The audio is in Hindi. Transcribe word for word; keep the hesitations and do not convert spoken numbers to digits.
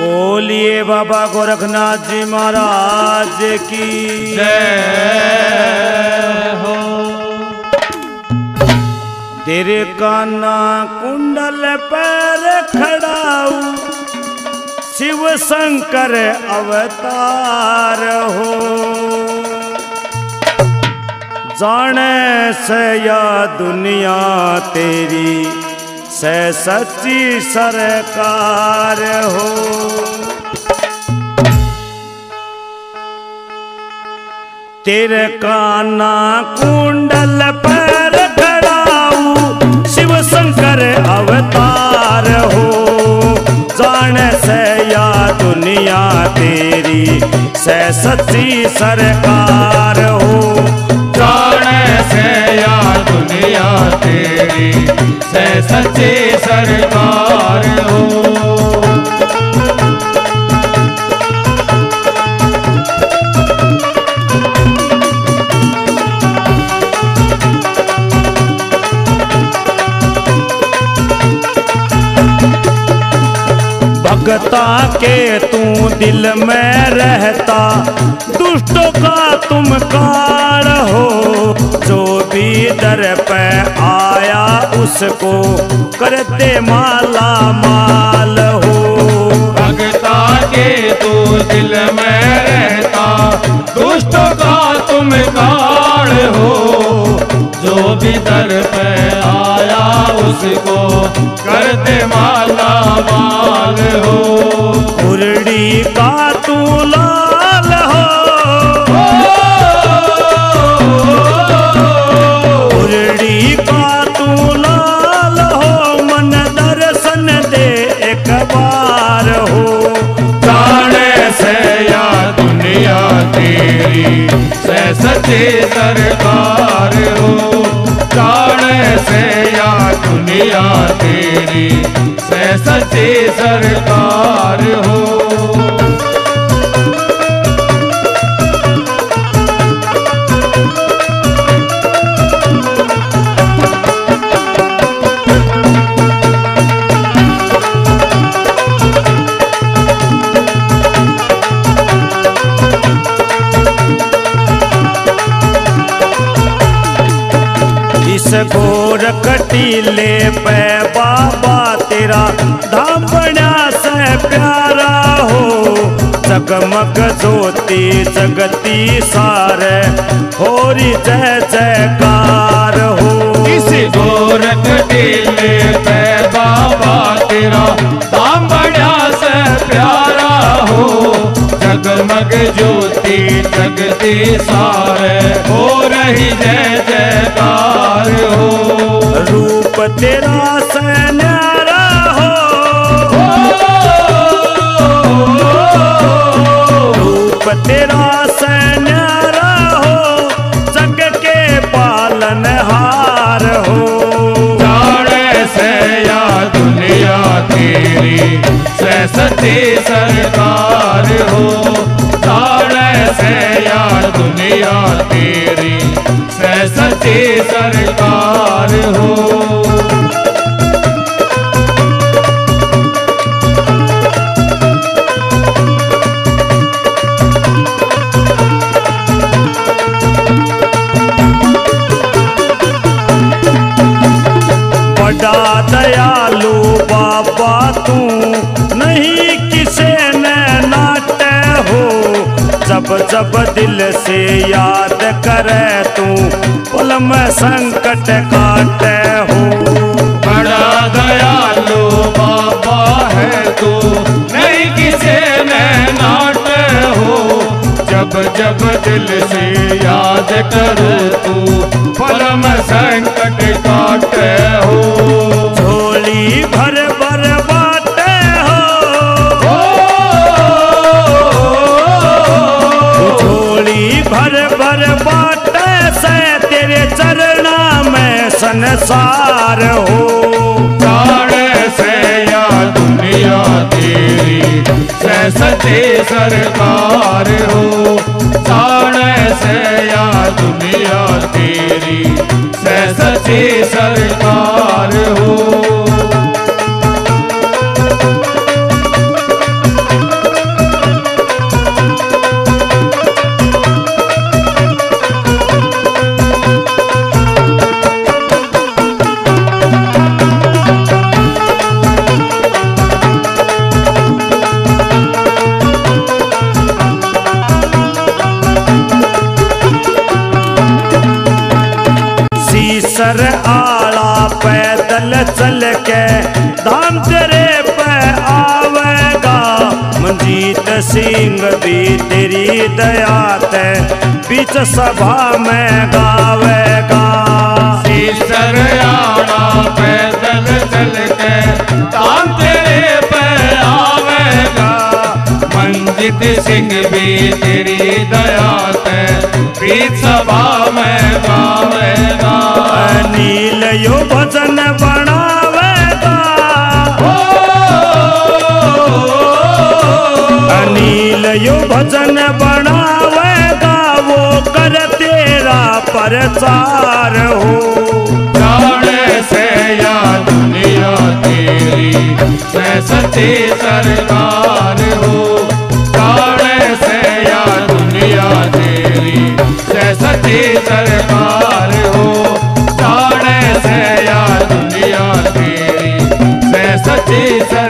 बोलिए बाबा गोरखनाथ जी महाराज की जय हो। तेरे काना कुंडल पर खड़ाऊ शिव शंकर अवतार हो। जाने से या दुनिया तेरी से सच्ची सरकार हो। तेरे काना कुंडल पर खड़ाऊ शिव शंकर अवतार हो। जाने से या दुनिया तेरी से सच्ची सरकार हो। जाने से या दुनिया तेरी से सच्ची सरकार हो। भगता के तू दिल में रहता दुष्टों का तुम काल हो। जो भी दर पे आया उसको करते माला माल हो। भगता के तू दिल में रहता दुष्टों का तुम काल हो। जो भी दर पे आया उसको करते माला माल हो। कुरड़ी का तू लाल हो। कुरड़ी का तू लाल हो। मन दर्शन दे एक बार हो। जाने से या दुनिया तेरी से सच्ची सरकार हो। जाने से या दुनिया तेरी से सच्ची सरकार हो। इस घोर कटीले पे बाबा तेरा धाम बना से प्यारा हो। जगमग ज्योति जगती सारे होरी जय जयकार हो। इस घोर कटीले पे बाबा तेरा धाम बना से प्यारा हो। जगमग ज्योति जगती सारे हो रही जय जयकार हो। रूप तेरा से न्यारा हो। रूप तेरा से न्यारा हो। जग के पालनहार हो। जाने से या दुनिया तेरी से सच्ची सरकार हो। जाने से या दुनिया तेरी से सच्ची सरकार हो। बड़ा दयालु बाबा तू नहीं किसे न नाटे हो। जब जब दिल से याद करे तू पल में संकट काटे हो। बड़ा दयालु बाबा है तू नहीं किसे में नाटे हो। जब जब दिल से याद कर तू पल में संकट काटे हो। झोली भर भर बाटे हो। झोली भर भर बाटे से तेरे चरणा में संसार हो। जाने से या दुनिया तेरी से सच्ची सरकार हो। जाने से या दुनिया तेरी से सच्ची सरकार हो। पैदल चल के धाम तेरे पे आवेगा। मंजीत सिंह भी तेरी दया ते बीच सभा में गावेगा। सीसरियाना पैदल चल के धाम तेरे पे आवेगा। मंजीत सिंह भी तेरी दया ते बीच सभा में गावेगा। अनिल यो भजन बनावेगा। अनिल यो भजन बनावेगा, वो कर तेरा प्रचार हो। जाने से या दुनिया तेरी मैं सच्ची सरकार हो। जाने से या दुनिया तेरी मैं सच्ची सरकार हो। जाने से या दुनिया तेरी मैं सच्ची